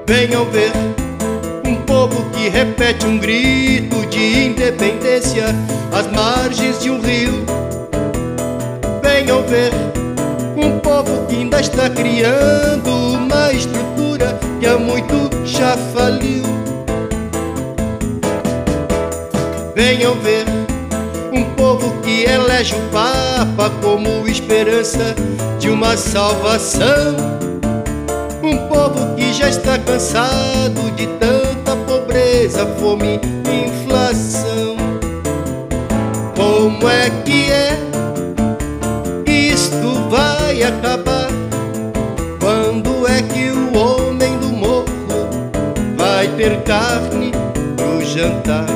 Venham ver um povo que repete um grito de independência às margens de um rio. Venham ver um povo que ainda está criando uma estrutura que há muito já faliu. Venham ver um povo que elege o Papa como esperança de uma salvação. Um povo que já está cansado de tanta pobreza, fome e inflação. Como é que isto vai acabar? Quando é que o homem do morro vai ter carne pro jantar?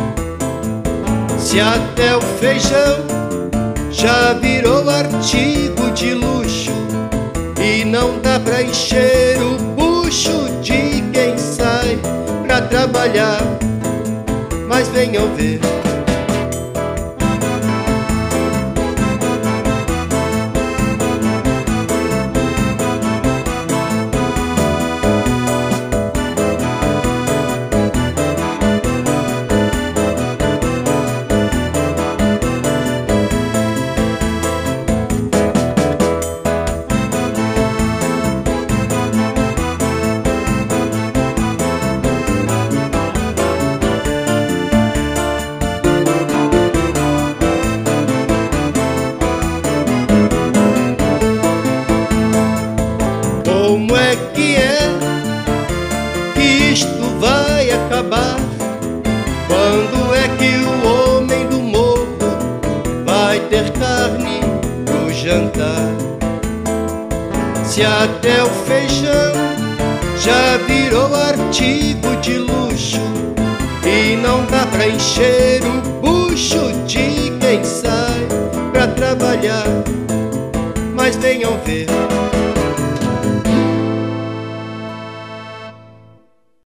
Se até o feijão já virou artigo de luxo e não dá pra encher o bucho de quem sai pra trabalhar, mas venham ver. Como é que isto vai acabar? Quando é que o homem do morro vai ter carne pro jantar? Se até o feijão já virou artigo de luxo e não dá pra encher o bucho de quem sai pra trabalhar, mas venham ver.